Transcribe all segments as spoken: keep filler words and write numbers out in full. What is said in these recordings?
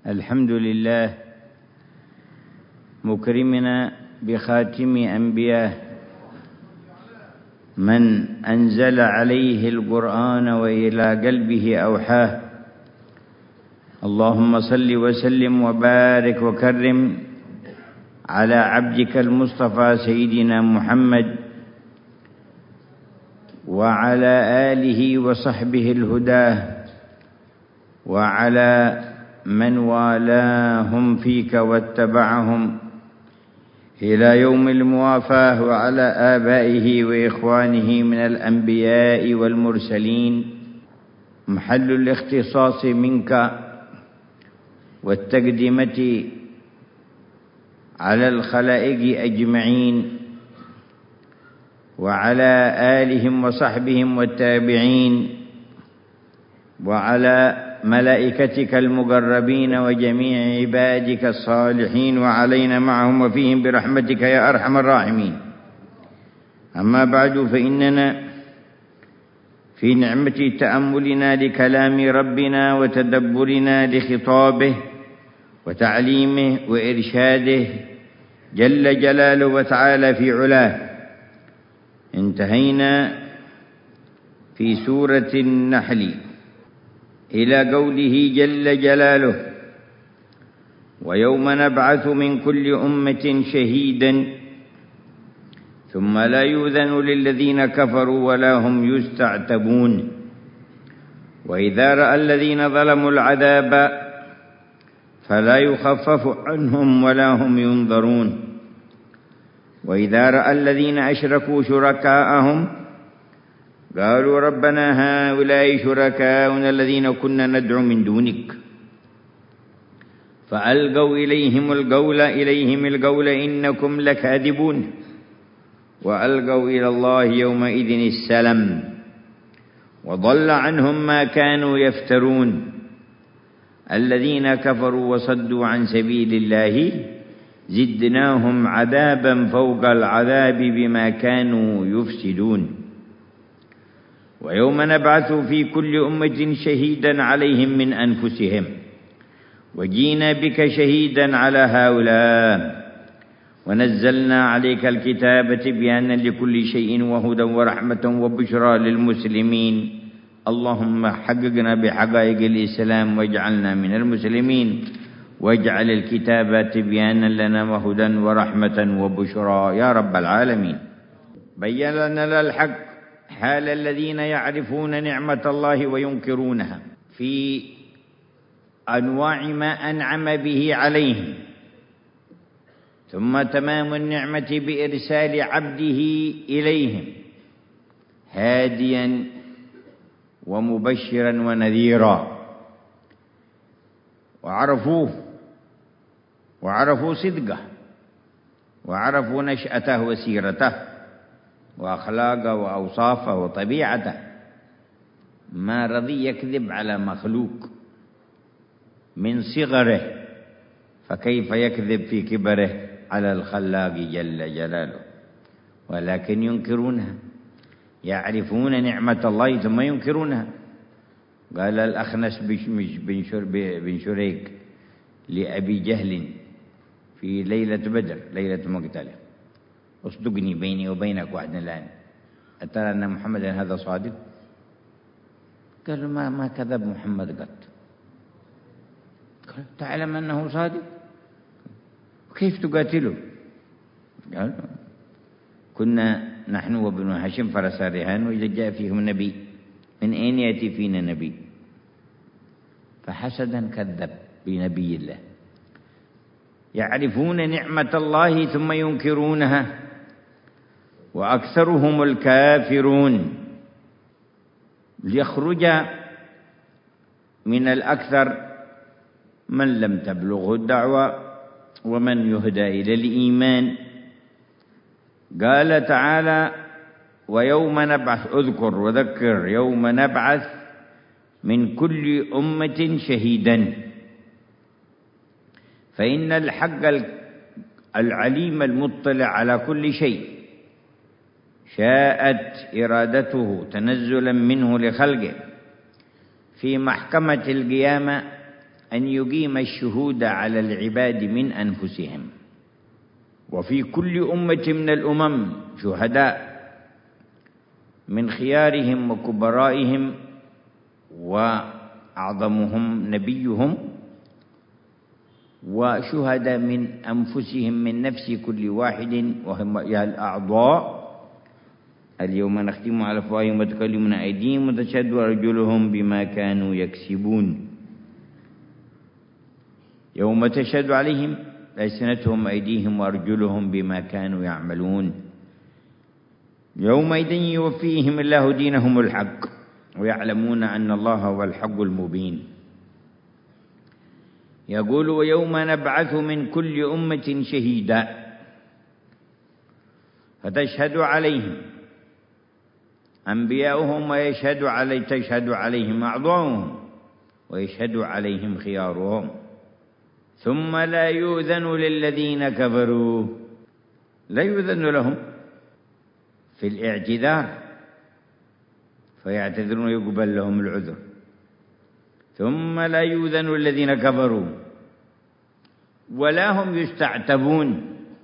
الحمد لله مكرمنا بخاتم أنبياه من أنزل عليه القرآن وإلى قلبه أوحاه. اللهم صل وسلم وبارك وكرم على عبدك المصطفى سيدنا محمد وعلى آله وصحبه الهداه وعلى من والاهم فيك واتبعهم إلى يوم الموافاة، وعلى آبائه وإخوانه من الأنبياء والمرسلين، محل الاختصاص منك والتقدمة على الخلائق أجمعين، وعلى آلهم وصحبهم والتابعين، وعلى ملائكتك المقربين وجميع عبادك الصالحين، وعلينا معهم وفيهم برحمتك يا أرحم الراحمين. أما بعد، فإننا في نعمة تأملنا لكلام ربنا وتدبرنا لخطابه وتعليمه وإرشاده جل جلاله وتعالى في علاه، انتهينا في سورة النحل إلى قوله جل جلاله: ويوم نبعث من كل أمة شهيدا ثم لا يؤذن للذين كفروا ولا هم يستعتبون، وإذا رأى الذين ظلموا العذاب فلا يخفف عنهم ولا هم ينظرون، وإذا رأى الذين أشركوا شركاءهم قالوا ربنا هؤلاء شركاؤنا الذين كنا ندعو من دونك فألقوا إليهم القول إليهم القول إنكم لكاذبون، وألقوا إلى الله يومئذ السلام وضل عنهم ما كانوا يفترون. الذين كفروا وصدوا عن سبيل الله زدناهم عذابا فوق العذاب بما كانوا يفسدون. ويوم نبعث في كل أمة شهيدا عليهم من أنفسهم وجينا بك شهيدا على هؤلاء ونزلنا عليك الكتاب تبيانا لكل شيء وهدى ورحمة وبشرى للمسلمين. اللهم حققنا بحقائق الإسلام واجعلنا من المسلمين، واجعل الكتاب تبيانا لنا وهدى ورحمة وبشرى يا رب العالمين. بين لنا الحق حال الذين يعرفون نعمة الله وينكرونها في أنواع ما أنعم به عليهم، ثم تمام النعمة بإرسال عبده إليهم هاديا ومبشرا ونذيرا، وعرفوه وعرفوا صدقه وعرفوا نشأته وسيرته وأخلاقه وأوصافه وطبيعته، ما رضي يكذب على مخلوق من صغره، فكيف يكذب في كبره على الخلاق جل جلاله؟ ولكن ينكرونها، يعرفون نعمة الله ثم ينكرونها. قال الأخنس بن شريك لأبي جهل في ليلة بدر ليلة مقتله: اصدقني بيني وبينك وعدنا الآن، أترى أن محمدا هذا صادق؟ قال ما ما كذب محمد قط. قال تعلم أنه صادق، كيف تقاتله؟ قال كنا نحن وابن هاشم فرسا رهان، وإذا جاء فيهم نبي من أين يأتي فينا نبي؟ فحسدا كذب بنبي الله. يعرفون نعمة الله ثم ينكرونها، وأكثرهم الكافرون. ليخرج من الأكثر من لم تبلغه الدعوة ومن يهدى إلى الإيمان. قال تعالى: ويوم نبعث، اذكر وذكر يوم نبعث من كل أمة شهيدا. فإن الحق العليم المطلع على كل شيء شاءت إرادته تنزلا منه لخلقه في محكمة القيامة أن يقيم الشهود على العباد من أنفسهم، وفي كل أمة من الأمم شهداء من خيارهم وكبرائهم وأعظمهم نبيهم، وشهداء من أنفسهم من نفس كل واحد وهم الأعضاء. اليوم نختم على أفواههم وتكلمنا أيديهم وتشهد أرجلهم بما كانوا يكسبون. يوم تشهد عليهم ألسنتهم أيديهم وأرجلهم بما كانوا يعملون. يومئذ يوفيهم الله دينهم الحق ويعلمون أن الله هو الحق المبين. يقول ويوم نبعث من كل أمة شهيدا فتشهد عليهم أنبياؤهم ويشهد علي تشهد عليهم أعضاؤهم ويشهد عليهم خيارهم، ثم لا يؤذن للذين كفروا، لا يؤذن لهم في الاعتذار فيعتذرون يقبل لهم العذر، ثم لا يؤذن للذين كفروا ولا هم يستعتبون،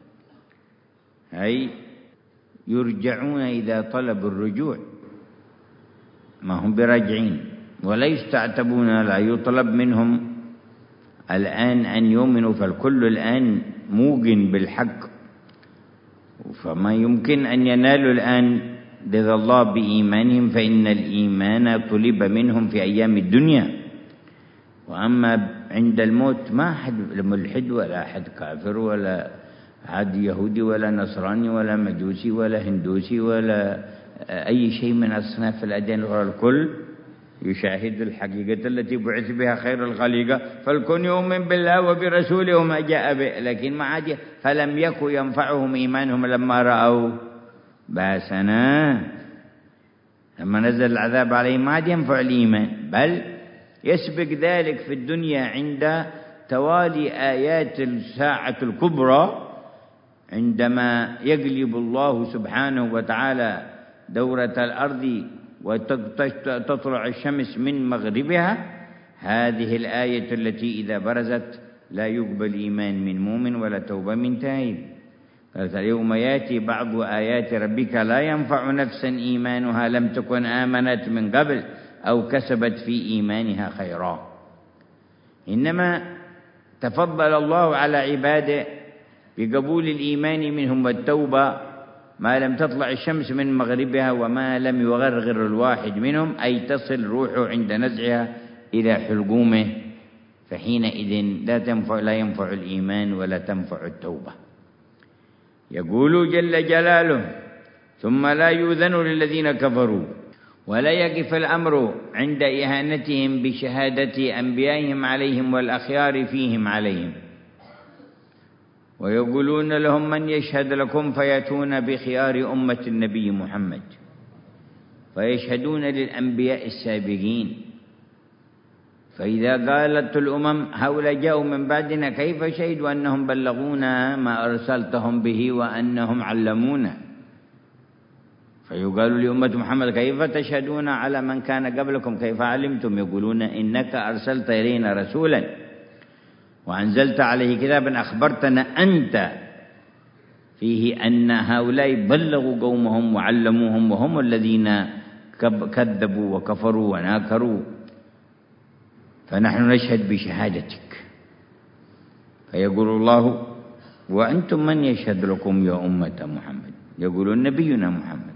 أي يرجعون إذا طلبوا الرجوع، ما هم براجعين، ولا يستعتبون، لا يطلب منهم الآن أن يؤمنوا، فالكل الآن موقن بالحق، فما يمكن أن ينالوا الآن رضا الله بإيمانهم، فإن الإيمان طلب منهم في أيام الدنيا، وأما عند الموت ما أحد ملحد ولا أحد كافر ولا أحد يهودي ولا نصراني ولا مجوسي ولا هندوسي ولا أي شيء من أصناف الأديان الأخرى، الكل يشاهد الحقيقة التي بعث بها خير الخليقة، فالكل يؤمن بالله وبرسوله وما جاء به، لكن ما عاد فلم يكن ينفعهم إيمانهم لما رأوا بأسنا، لما نزل العذاب عليهم ما عاد ينفع الإيمان، بل يسبق ذلك في الدنيا عند توالي آيات الساعة الكبرى، عندما يقلب الله سبحانه وتعالى دورة الأرض وتطلع الشمس من مغربها، هذه الآية التي إذا برزت لا يقبل إيمان من مؤمن ولا توبة من تائب. قالت اليوم يأتي بعض آيات ربك لا ينفع نفسا إيمانها لم تكن آمنت من قبل أو كسبت في إيمانها خيرا. إنما تفضل الله على عباده بقبول الإيمان منهم والتوبة ما لم تطلع الشمس من مغربها وما لم يغرغر الواحد منهم، أي تصل روحه عند نزعها إلى حلقومه، فحينئذ لا تنفع لا ينفع الإيمان ولا تنفع التوبة. يقول جل جلاله ثم لا يؤذن للذين كفروا، ولا يقف الأمر عند إهانتهم بشهادة أنبيائهم عليهم والأخيار فيهم عليهم، ويقولون لهم من يشهد لكم فيأتون بخيار أمة النبي محمد، فيشهدون للأنبياء السابقين، فإذا قالت الأمم هؤلاء جاءوا من بعدنا كيف شهدوا أنهم بلغونا ما أرسلتهم به وأنهم علمونا، فيقال لأمة محمد كيف تشهدون على من كان قبلكم كيف علمتم؟ يقولون إنك أرسلت إلينا رسولا وأنزلت عليه كتابا أخبرتنا أنت فيه أن هؤلاء بلغوا قومهم وعلموهم وهم الذين كذبوا وكفروا وناكروا، فنحن نشهد بشهادتك. فيقول الله وأنتم من يشهد لكم يا أمة محمد؟ يقولون نبينا محمد،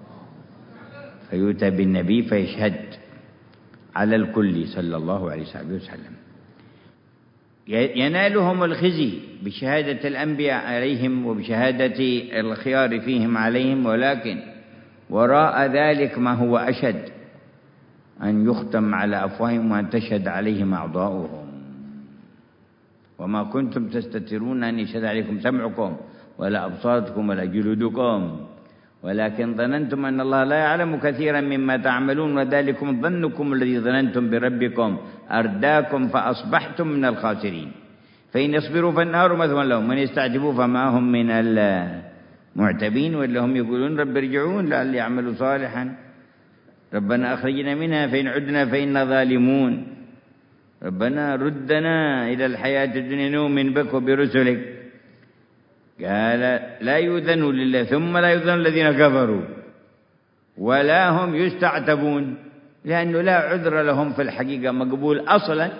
فيؤتى بالنبي فيشهد على الكل صلى الله عليه وسلم. ينالهم الخزي بشهادة الأنبياء عليهم وبشهادة الخيار فيهم عليهم، ولكن وراء ذلك ما هو أشد، أن يختم على أفواههم وأن تشهد عليهم أعضاؤهم. وما كنتم تستترون أن يشهد عليكم سمعكم ولا أبصاركم ولا جلودكم ولكن ظننتم أن الله لا يعلم كثيرا مما تعملون وذلكم ظنكم الذي ظننتم بربكم أرداكم فأصبحتم من الخاسرين فإن يصبروا فالنار مثوى لهم وإن يستعتبوا فما هم من المعتبين ولا هم يقولون رب ارجعون لعلي يعملوا صالحا ربنا أخرجنا منها فإن عدنا فإنا ظالمون. ربنا ردنا إلى الحياة الدنيا نؤمن بك وبرسلك. قال لا يؤذن لله ثم لا يؤذن الذين كفروا ولا هم يستعتبون، لأنه لا عذر لهم في الحقيقة مقبول أصلا،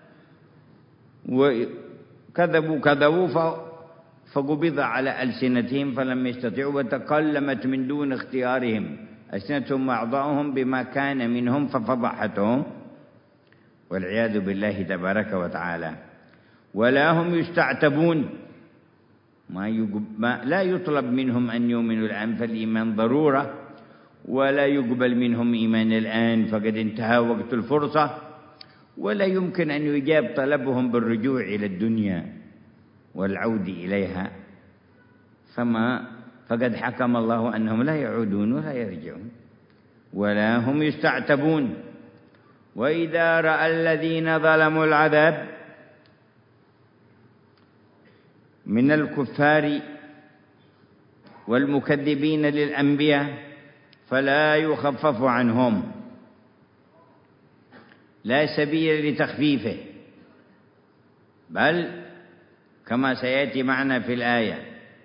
وكذبوا كذبوا فقبض على ألسنتهم فلم يستطيعوا، وتكلمت من دون اختيارهم ألسنتهم وأعضاؤهم بما كان منهم ففضحتهم والعياذ بالله تبارك وتعالى. ولا هم يستعتبون، ما, ما لا يطلب منهم أن يؤمنوا الآن فالإيمان ضرورة، ولا يقبل منهم إيمان الآن فقد انتهى وقت الفرصة، ولا يمكن أن يجاب طلبهم بالرجوع إلى الدنيا والعود إليها، فما فقد حكم الله أنهم لا يعودون ولا يرجعون. ولا هم يستعتبون. وإذا رأى الذين ظلموا العذاب من الكفار والمكذبين للأنبياء فلا يخفف عنهم، لا سبيل لتخفيفه، بل كما سيأتي معنا في الآية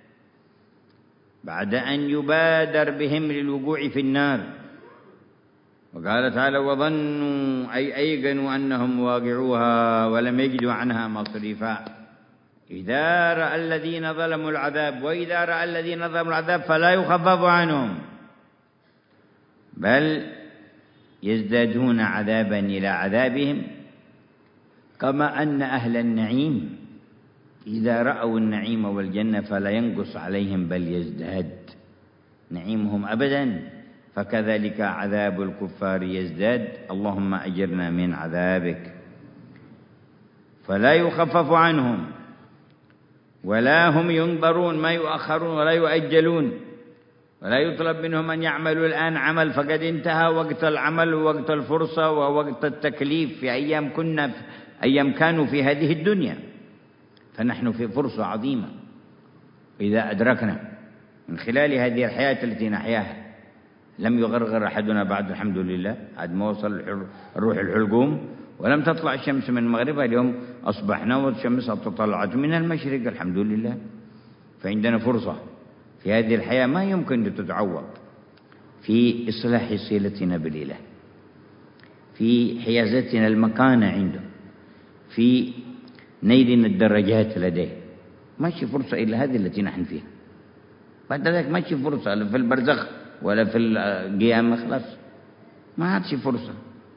بعد أن يبادر بهم للوقوع في النار. وقال تعالى وظنوا أي أيقنوا أنهم واقعوها ولم يجدوا عنها مصرفا. إذا رأى الذين ظلموا العذاب، وإذا رأى الذين ظلموا العذاب فلا يخفف عنهم بل يزدادون عذابا إلى عذابهم، كما أن أهل النعيم إذا رأوا النعيم والجنة فلا ينقص عليهم بل يزداد نعيمهم أبدا، فكذلك عذاب الكفار يزداد. اللهم أجرنا من عذابك. فلا يخفف عنهم ولا هم ينظرون، ما يؤخرون ولا يؤجلون، ولا يطلب منهم أن يعملوا الآن عمل فقد انتهى وقت العمل ووقت الفرصة ووقت التكليف في أيام كنا في أيام كانوا في هذه الدنيا. فنحن في فرصة عظيمة إذا أدركنا من خلال هذه الحياة التي نحياها. لم يغرغر أحدنا بعد الحمد لله، عاد ما وصل الروح الحلقوم، ولم تطلع الشمس من مغربها. اليوم أصبحنا والشمس تطلعت من المشرق الحمد لله. فعندنا فرصة في هذه الحياة ما يمكن أن تتعوض، في إصلاح صلتنا بالإله، في حيازتنا المكانة عنده، في نيلنا الدرجات لديه. ماشي فرصة إلا هذه التي نحن فيها. بعد ذلك ماشي فرصة لا في البرزخ ولا في القيامة، خلاص ما عادش فرصة.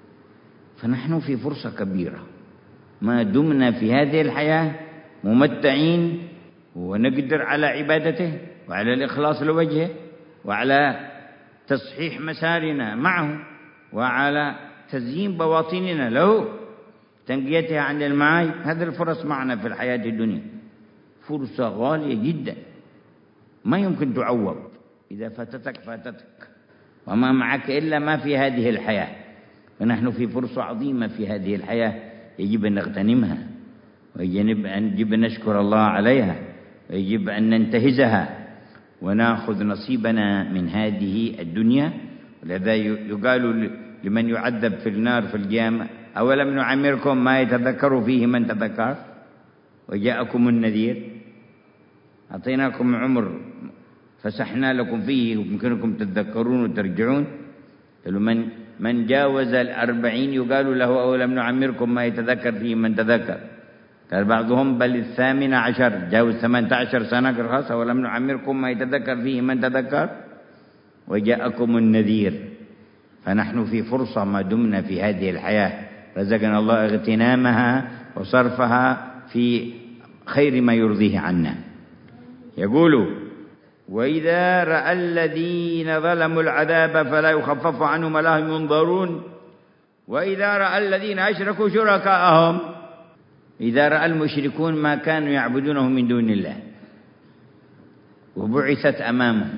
فنحن في فرصة كبيرة ما دمنا في هذه الحياة ممتعين ونقدر على عبادته وعلى الإخلاص لوجهه وعلى تصحيح مسارنا معه وعلى تزيين بواطننا له، تنقيتها عن المعايب. هذه الفرص معنا في الحياة الدنيا فرصة غالية جدا ما يمكن تعوض. إذا فاتتك فاتتك، وما معك إلا ما في هذه الحياة. فنحن في فرصة عظيمة في هذه الحياة يجب أن نغتنمها، ويجب أن نشكر الله عليها، ويجب أن ننتهزها ونأخذ نصيبنا من هذه الدنيا. ولذا يقال لمن يعذب في النار في القيامة أولم نعمركم ما يتذكر فيه من تذكر وجاءكم النذير. أعطيناكم عمر فسحنا لكم فيه يمكنكم تتذكرون وترجعون. من من جاوز الأربعين يقال له أولم نعمركم ما يتذكر فيه من تذكر. قال بعضهم بل الثامن عشر جاوز ثمانية عشر سنة خلاص أولم نعمركم ما يتذكر فيه من تذكر وجاءكم النذير. فنحن في فرصة ما دمنا في هذه الحياة، رزقنا الله اغتنامها وصرفها في خير ما يرضيه عنا. يقول وإذا رأى الذين ظلموا العذاب فلا يخفف عنهم ولا هم ينظرون. وإذا رأى الذين أشركوا شركاءهم، إذا رأى المشركون ما كانوا يعبدونه من دون الله وبعثت أمامهم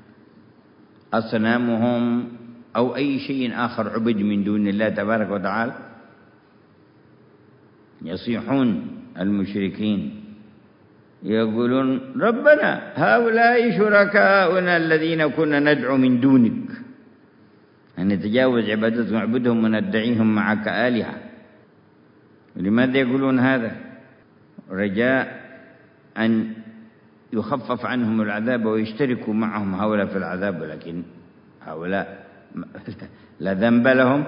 أصنامهم أو أي شيء آخر عبد من دون الله تبارك وتعالى، يصيحون المشركين يقولون ربنا هؤلاء شركاؤنا الذين كنا ندعو من دونك، أن نتجاوز عبادتهم ونعبدهم وندعيهم معك آلهة. لماذا يقولون هذا؟ رجاء أن يخفف عنهم العذاب ويشتركوا معهم هؤلاء في العذاب، ولكن هؤلاء لا ذنب لهم.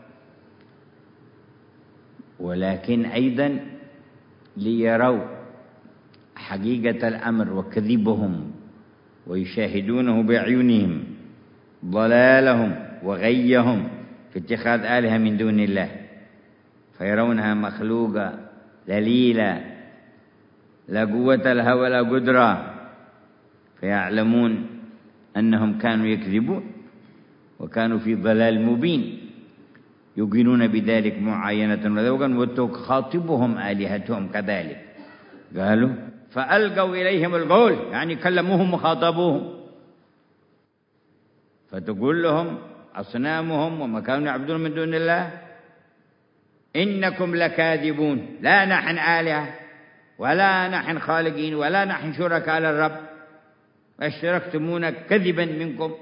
ولكن أيضا ليروا حقيقة الأمر وكذبهم ويشاهدونه بأعينهم ضلالهم وغيهم في اتخاذ آلهة من دون الله، فيرونها مخلوقة ذليلة لا قوة لها ولا قدرة، فيعلمون أنهم كانوا يكذبون وكانوا في ضلال مبين، يوقنون بذلك معاينة وذوقا، وتخاطبهم آلهتهم كذلك. قالوا فألقوا إليهم القول، يعني كلموهم وخاطبوهم، فتقول لهم أصنامهم وما كانوا يعبدون من دون الله إنكم لكاذبون، لا نحن آلهة ولا نحن خالقين ولا نحن شركاء للرب، اشتركتمونا كذبا منكم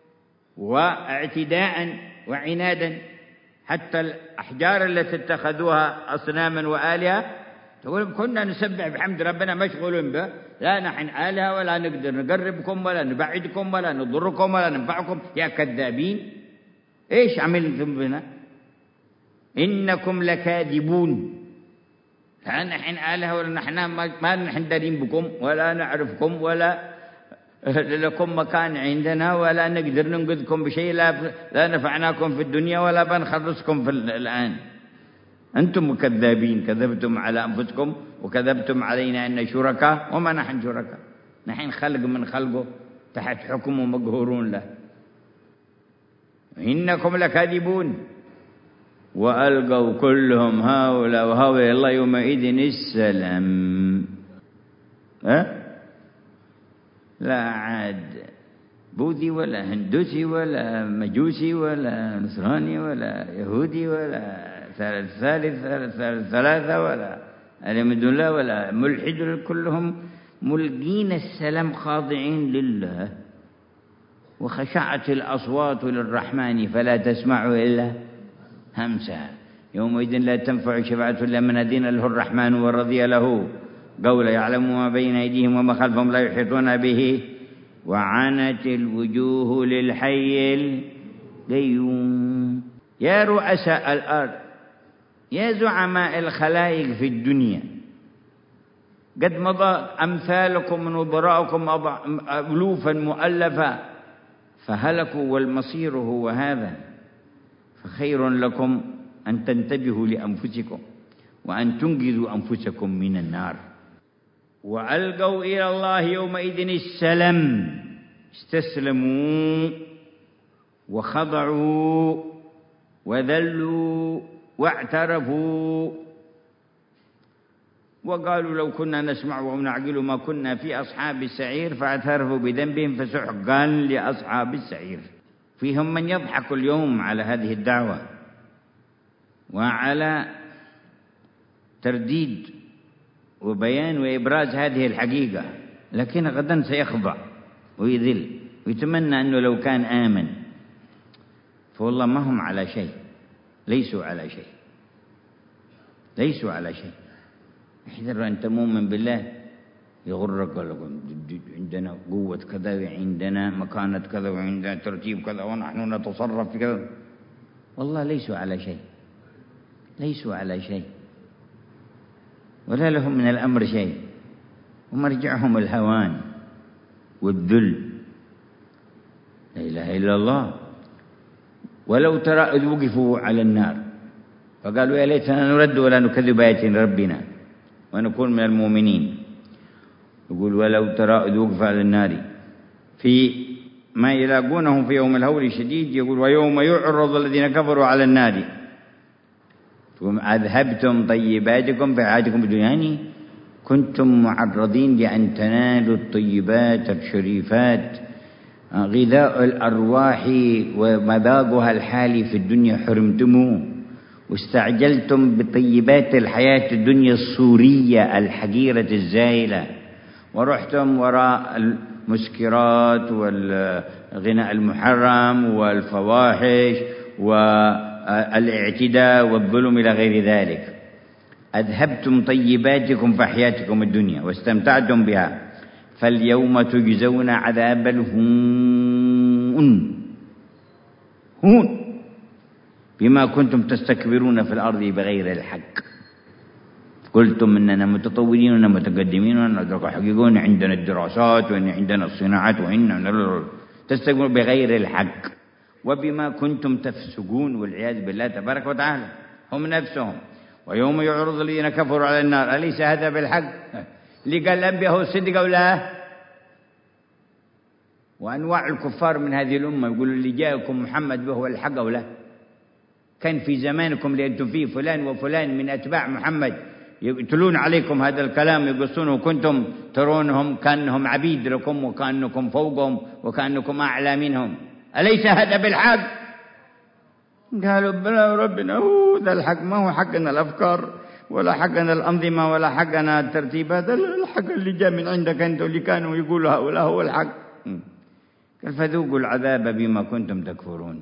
واعتداء وعنادا. حتى الأحجار التي اتخذوها أصناما وآلهة تقول كنا نسبح بحمد ربنا مشغولون به، لا نحن آلهة ولا نقدر نقربكم ولا نبعدكم ولا نضركم ولا ننفعكم، يا كذابين إيش عملتم بنا؟ إنكم لكاذبون، لا نحن آلهة ولا نحن ما نحن دارين بكم ولا نعرفكم ولا لكم مكان عندنا ولا نقدر ننقذكم بشيء، لا, لا نفعناكم في الدنيا ولا بنخلصكم في الآن. أنتم كذابين، كذبتم على أنفسكم وكذبتم علينا أن شركاء وما نحن شركاء، نحن خلق من خلقه تحت حكمه مقهورون له. إنكم لكاذبون. وألقوا كلهم هؤلاء وهؤلاء الله يومئذ السلام. أه؟ لا عاد بوذي ولا هندوسي ولا مجوسي ولا نصراني ولا يهودي ولا ثالث ثالث ثلاثة ولا من دون الله ولا ملحد، كلهم ملقين السلام خاضعين لله. وخشعت الأصوات للرحمن فلا تسمع إلا همسا. يومئذ لا تنفع شفاعة إلا من أذن له الرحمن ورضي له قولا، يعلم ما بين أيديهم وما خلفهم لا يحيطون به، وعنت الوجوه للحي القيوم. يا رؤساء الأرض، يا زعماء الخلائق في الدنيا، قد مضى أمثالكم من وبراءكم ألوفا مؤلفا فهلكوا والمصير هو هذا، فخير لكم أن تنتبهوا لأنفسكم وأن تنقذوا أنفسكم من النار. وألقوا إلى الله يومئذ السلام، استسلموا وخضعوا وذلوا واعترفوا وقالوا لو كنا نسمع ونعقل ما كنا في أصحاب السعير، فاعترفوا بذنبهم فسحقا لأصحاب السعير. فيهم من يضحك اليوم على هذه الدعوة وعلى ترديد وبيان وإبراز هذه الحقيقة، لكن غدا سيخضع ويذل ويتمنى أنه لو كان آمن. فوالله ما هم على شيء، ليسوا على شيء، ليسوا على شيء. احذر أن تؤمن بالله يغرك، عندنا قوة كذا وعندنا مكانة كذا وعندنا ترتيب كذا ونحن نتصرف في كذا. والله ليسوا على شيء، ليسوا على شيء ولا لهم من الأمر شيء، ومرجعهم الهوان والذل. لا إله إلا الله. ولو ترى إذ وقفوا على النار فقالوا يا ليتنا نرد ولا نكذب بآيات ربنا ونكون من المؤمنين. يقول ولو ترى إذ وقفوا على النار في ما يلاقونهم في يوم الهول الشديد، يقول ويوم يعرض الذين كفروا على النار أذهبتم طيباتكم في حياتكم الدنيا، كنتم معرضين لأن تنالوا الطيبات الشريفات غذاء الأرواح ومذاقها الحالي في الدنيا حرمتموه، واستعجلتم بطيبات الحياة الدنيا الصورية الحقيرة الزائلة، ورحتم وراء المسكرات والغناء المحرم والفواحش والاعتداء والظلم إلى غير ذلك. أذهبتم طيباتكم في حياتكم الدنيا واستمتعتم بها، فاليوم تجزون عذاب الهون هون بما كنتم تستكبرون في الأرض بغير الحق. قلتم إننا متطورين وإننا متقدمين وإننا حقيقون، عندنا الدراسات وإن عندنا الصناعات وإن تستكبرون بغير الحق وبما كنتم تفسقون، والعياذ بالله تبارك وتعالى هم نفسهم. ويوم يعرض الذين كفروا على النار أليس هذا بالحق؟ اللي قال الأنبياء هو الصدق أو لا؟ وأنواع الكفار من هذه الأمة يقولوا اللي جاءكم محمد به هو الحق أو لا؟ كان في زمانكم اللي أنتم فيه فلان وفلان من أتباع محمد يقتلون عليكم هذا الكلام، يقصونه، وكنتم ترونهم كأنهم عبيد لكم وكأنكم فوقهم وكأنكم أعلى منهم. أليس هذا بالحق؟ قالوا بلى ربنا هو ذا الحق، ما هو حقنا الأفكار ولا حقنا الأنظمة ولا حقنا الترتيبات، الحق اللي جاء من عندك أنت اللي كانوا يقولوا هؤلاء هو الحق. قال فذوقوا العذاب بما كنتم تكفرون،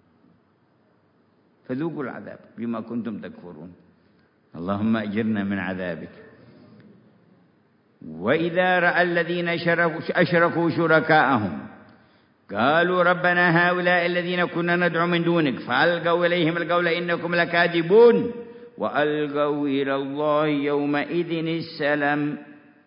فذوقوا العذاب بما كنتم تكفرون. اللهم أجرنا من عذابك. وإذا رأى الذين أشركوا شركاءهم قالوا ربنا هؤلاء الذين كنا ندعو من دونك فألقوا إليهم القول إنكم لكاذبون وألقوا إلى الله يومئذ السلام.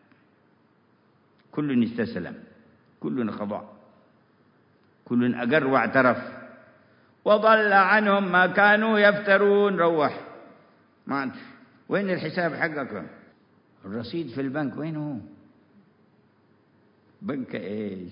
كل استسلم، كل خضع، كل أقر واعترف. وضل عنهم ما كانوا يفترون. روح ما أنت وين الحساب حقك؟ الرصيد في البنك وين هو؟ بنك إيش؟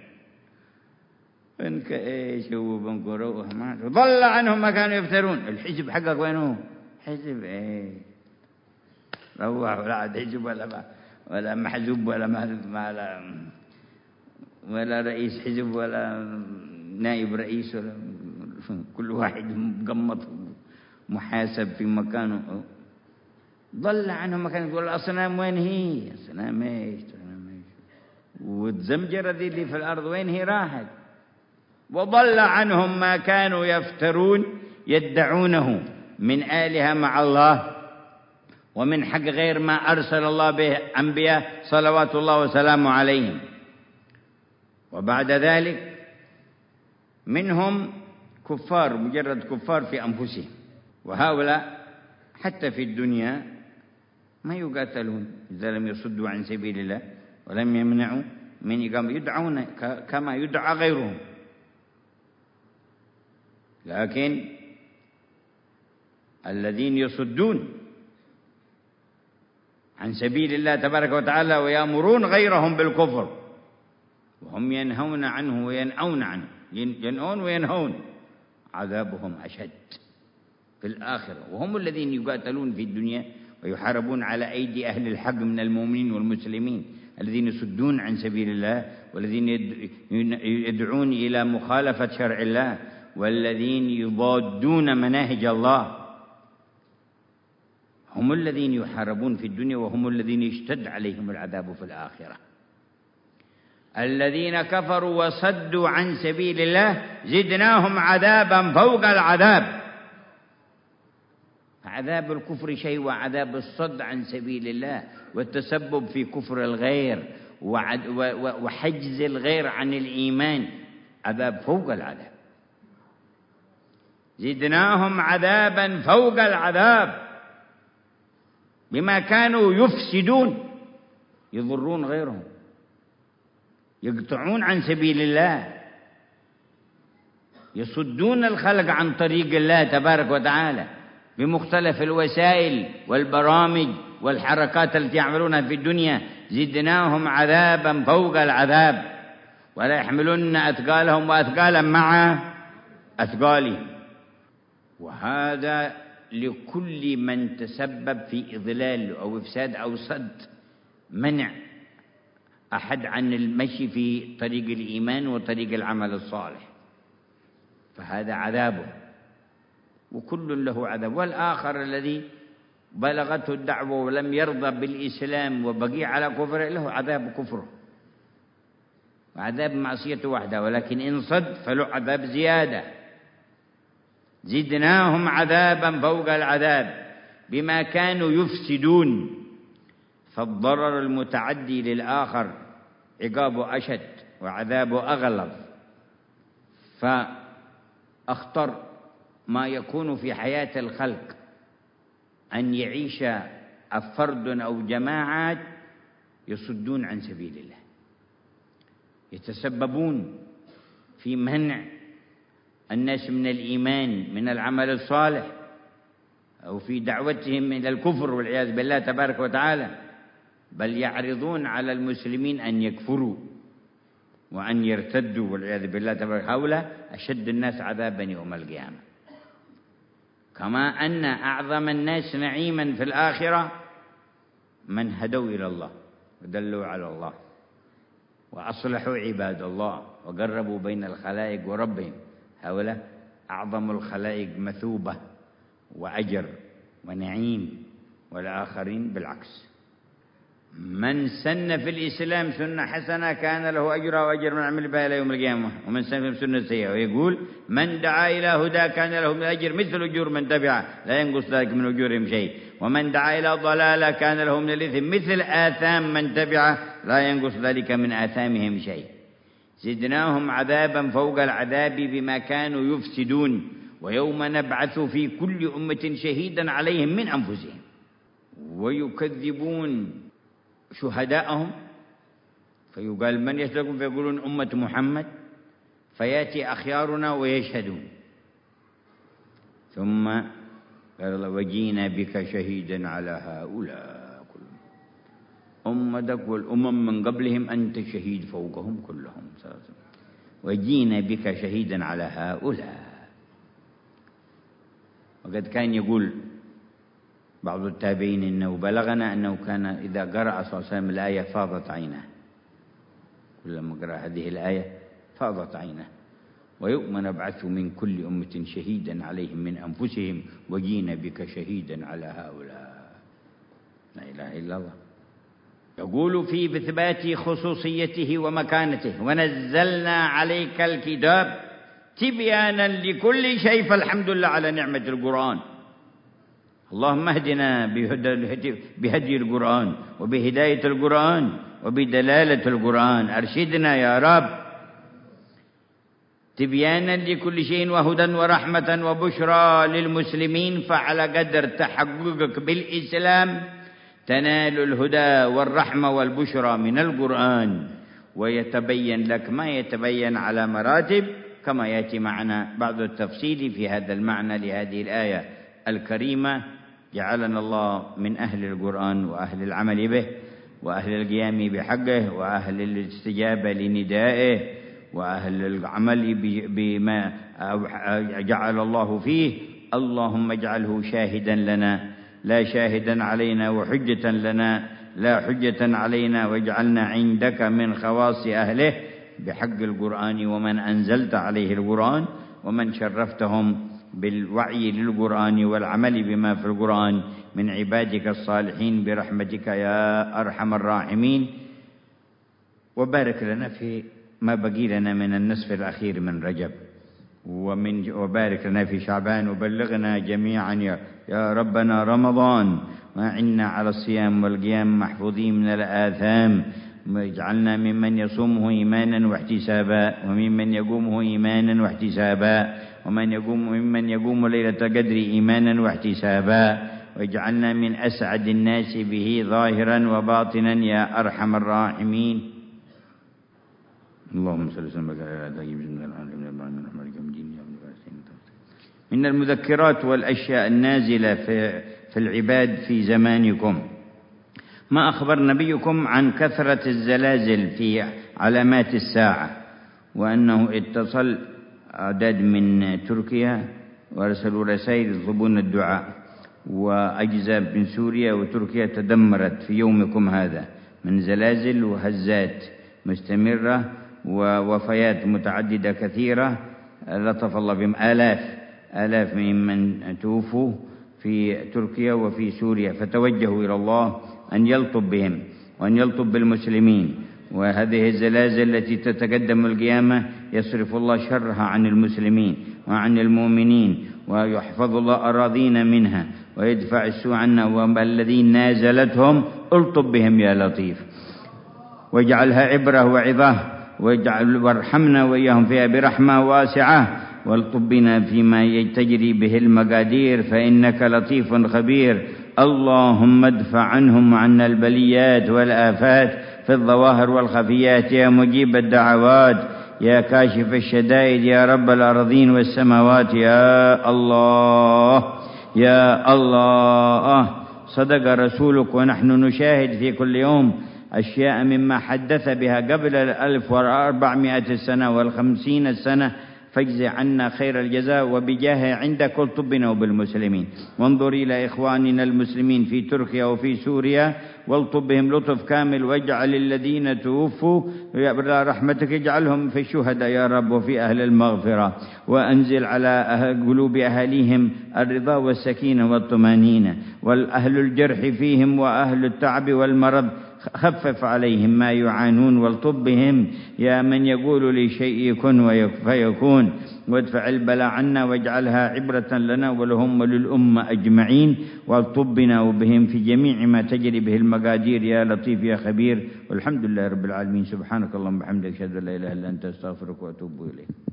بنك إيش هو بنك؟ روح ما أنت. ضل عنهم ما كانوا يفترون. الحزب حقك وين هو؟ حزب إيه؟ روح ولا عاد حزب ولا ولا محزوب ولا ما ولا رئيس حزب ولا نائب رئيس ولا كل واحد مقمط محاسب في مكانه. ضل عنهم مكان. يقول الأصنام وين هي؟ أصنام ايش؟ والزمجرة ذي اللي في الأرض وين هي؟ راحت. وضل عنهم ما كانوا يفترون يدعونه من آلهة مع الله ومن حق غير ما أرسل الله به أنبياء صلوات الله وسلامه عليهم. وبعد ذلك منهم كفار، مجرد كفار في أنفسهم، وهؤلاء حتى في الدنيا ما يقاتلون إذا لم يصدوا عن سبيل الله ولم يمنعوا من إقامة، يدعون كما يدعى غيرهم. لكن الذين يصدون عن سبيل الله تبارك وتعالى ويأمرون غيرهم بالكفر وهم ينهون عنه وينأون عنه، ينأون وينهون، عذابهم أشد في الآخرة. وهم الذين يقاتلون في الدنيا ويحاربون على أيدي أهل الحق من المؤمنين والمسلمين الذين يصدون عن سبيل الله والذين يدعون إلى مخالفة شرع الله والذين يضادون مناهج الله. هم الذين يحاربون في الدنيا وهم الذين يشتد عليهم العذاب في الآخرة. الذين كفروا وصدوا عن سبيل الله زدناهم عذابا فوق العذاب. عذاب الكفر شيء وعذاب الصد عن سبيل الله والتسبب في كفر الغير وحجز الغير عن الإيمان عذاب فوق العذاب. زدناهم عذابا فوق العذاب بما كانوا يفسدون، يضرون غيرهم، يقطعون عن سبيل الله، يصدون الخلق عن طريق الله تبارك وتعالى بمختلف الوسائل والبرامج والحركات التي يعملونها في الدنيا. زدناهم عذابا فوق العذاب ولا يحملن أثقالهم وأثقالا مع أثقالهم. وهذا لكل من تسبب في إضلال أو إفساد أو صد، منع أحد عن المشي في طريق الإيمان وطريق العمل الصالح، فهذا عذابه، وكل له عذاب. والآخر الذي بلغته الدعوة ولم يرضى بالإسلام وبقي على كفره له عذاب كفره وعذاب معصيته وحده، ولكن إن صد فله عذاب زيادة. زدناهم عذابا فوق العذاب بما كانوا يفسدون، فالضرر المتعدي للآخر عقابه أشد وعذابه أغلظ. فأخطر ما يكون في حياة الخلق أن يعيش فرد أو جماعات يصدون عن سبيل الله، يتسببون في منع الناس من الإيمان، من العمل الصالح، أو في دعوتهم إلى الكفر والعياذ بالله تبارك وتعالى، بل يعرضون على المسلمين أن يكفروا وأن يرتدوا والعياذ بالله تبارك. هؤلاء أشد الناس عذابا يوم القيامة. كما أن أعظم الناس نعيما في الآخرة من هدوا إلى الله ودلوا على الله وأصلحوا عباد الله وقربوا بين الخلائق وربهم. هؤلاء أعظم الخلائق مثوبة وأجر ونعيم، والآخرين بالعكس. من سن في الإسلام سنة حسنة كان له أجرها وأجر من عمل بها إلى يوم القيامة، ومن سن في سنة سيئة. ويقول من دعا إلى هدى كان له من الأجر مثل أجور من تبعه لا ينقص ذلك من أجورهم شيء، ومن دعا إلى ضلالة كان له من الإثم مثل آثام من تبعه لا ينقص ذلك من آثامهم شيء. زدناهم عذابا فوق العذاب بما كانوا يفسدون، ويوم نبعث في كل أمة شهيدا عليهم من أنفسهم ويكذبون شهداءهم، فيقال من يشهدون فيقولون أمة محمد، فيأتي أخيارنا ويشهدون. ثم قال وجينا بك شهيدا على هؤلاء كلهم، أمتك والأمم من قبلهم أنت شهيد فوقهم كلهم، وجينا بك شهيدا على هؤلاء. وقد كان يقول بعض التابعين إنه بلغنا أنه كان إذا قرأ صلى الله عليه وسلم الآية فاضت عينه، كلما قرأ هذه الآية فاضت عينه. ويوم نبعث من كل أمة شهيدا عليهم من أنفسهم وجينا بك شهيدا على هؤلاء. لا إله إلا الله. يقول في إثبات خصوصيته ومكانته ونزلنا عليك الكتاب تبيانا لكل شيء، فالحمد لله على نعمة القرآن. اللهم اهدنا بهدي القرآن وبهداية القرآن وبدلالة القرآن، أرشدنا يا رب. تبيانا لكل شيء وهدى ورحمة وبشرى للمسلمين، فعلى قدر تحققك بالإسلام تنال الهدى والرحمة والبشرى من القرآن، ويتبين لك ما يتبين على مراتب، كما يأتي معنا بعض التفصيل في هذا المعنى لهذه الآية الكريمة. جعلنا الله من أهل القرآن وأهل العمل به وأهل القيام بحقه وأهل الاستجابة لندائه وأهل العمل بما جعل الله فيه. اللهم اجعله شاهدا لنا لا شاهدا علينا وحجة لنا لا حجة علينا، واجعلنا عندك من خواص أهله بحق القرآن ومن أنزلت عليه القرآن ومن شرفتهم بالوعي للقرآن والعمل بما في القرآن من عبادك الصالحين برحمتك يا أرحم الراحمين. وبارك لنا في ما بقي لنا من النصف الأخير من رجب، ومن وبارك لنا في شعبان، وبلغنا جميعا يا, يا ربنا رمضان، وأعنا على الصيام والقيام محفوظين من الآثام، واجعلنا ممن يصومه إيمانا واحتسابا وممن يقومه إيمانا واحتسابا ومن يقوم ممن يقوم ليلة قدر إيمانا واحتسابا، واجعلنا من أسعد الناس به ظاهرا وباطنا يا أرحم الراحمين. اللهم صل وسلم على من المذكرات والأشياء النازلة في, في العباد في زمانكم ما أخبر نبيكم عن كثرة الزلازل في علامات الساعة، وأنه اتصل أعداد من تركيا وارسلوا رسائل يطلبون الدعاء، وأجزاء من سوريا وتركيا تدمرت في يومكم هذا من زلازل وهزات مستمرة ووفيات متعددة كثيرة لطف الله بهم. آلاف آلاف ممن توفوا في تركيا وفي سوريا، فتوجهوا إلى الله أن يلطف بهم وأن يلطف بالمسلمين. وهذه الزلازل التي تتقدم القيامة يصرف الله شرها عن المسلمين وعن المؤمنين، ويحفظ الله أراضينا منها، ويدفع السوء عنا، والذين نازلتهم الطب بهم يا لطيف، واجعلها عبرة وعظة، واجعل وارحمنا وإياهم فيها برحمة واسعة، والطب بنا فيما تجري به المقادير، فإنك لطيف خبير. اللهم ادفع عنهم وعنا البليات والآفات في الظواهر والخفيات يا مجيب الدعوات، يا كاشف الشدائد، يا رب الأرضين والسماوات، يا الله يا الله. صدق رسولك ونحن نشاهد في كل يوم أشياء مما حدث بها قبل الألف وأربعمائة السنة والخمسين السنة، فاجز عنا خير الجزاء وبجاه عندك والطبنا وبالمسلمين. وانظر إلى إخواننا المسلمين في تركيا وفي سوريا والطب بهم لطف كامل، واجعل الذين توفوا يا رحمتك اجعلهم في الشهداء يا رب وفي أهل المغفرة، وأنزل على قلوب أهاليهم الرضا والسكينة والطمانينة، والأهل الجرح فيهم وأهل التعب والمرض خفف عليهم ما يعانون، والطب بهم يا من يقول لشيء يكن فيكون، وادفع البلاء عنا واجعلها عبرة لنا ولهم وللأمة أجمعين، والطبنا وبهم في جميع ما تجري به المقادير يا لطيف يا خبير. والحمد لله رب العالمين. سبحانك اللهم وبحمدك أشهد أن لا إله إلا أنت أستغفرك وأتوب إليك.